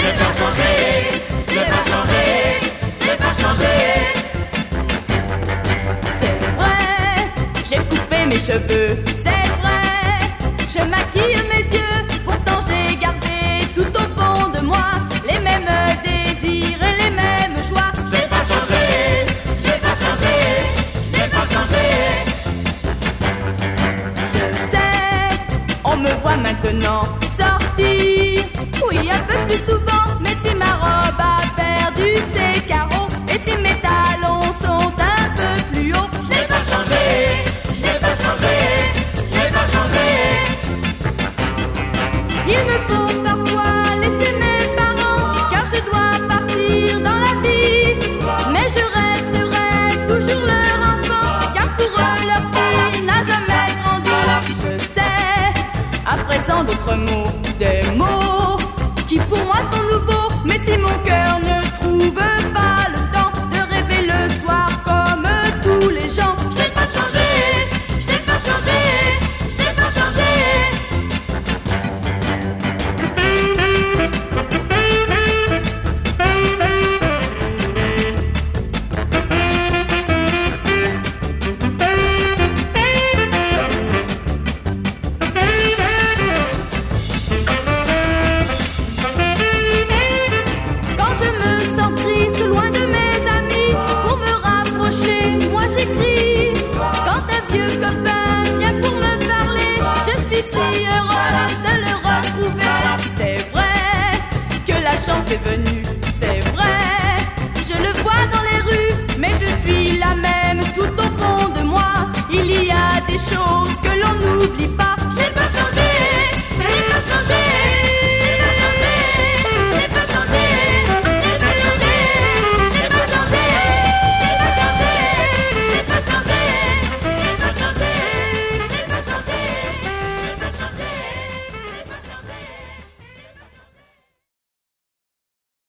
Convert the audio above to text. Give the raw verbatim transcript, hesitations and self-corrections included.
l'ai pas changé, je l'ai pas changé, je l'ai pas changé. C'est vrai, j'ai coupé mes cheveux, c'est vrai, je maquille mes yeux, pourtant j'ai gardé tout au fond de moi les mêmes désirs et les mêmes joies. Je l'ai pas changé, je l'ai pas changé, je l'ai pas changé. Je sais, on me voit maintenant sortir, oui un peu plus souvent, mais si ma robe a perdu ses carreaux et si mes talons sont un peu plus hauts, je l'ai pas changé, je l'ai pas changé, je l'ai pas changé. Il me faut parfois laisser mes parents, car je dois partir dans la vie, mais je resterai toujours leur enfant, car pour eux leur fille n'a jamais grandi. Je sais à présent d'autres mots, des mots qui pour moi sont nouveaux, mais si mon cœur ne trouve pas le temps de rêver le soir comme tous les gens, je l'ai pas changé, je l'ai pas changé, je l'ai pas changé. Quand je me sens triste loin de mes amis, pour me rapprocher, moi j'écris. Quand un vieux copain vient pour me parler, je suis si heureuse de le retrouver. C'est vrai que la chance est venue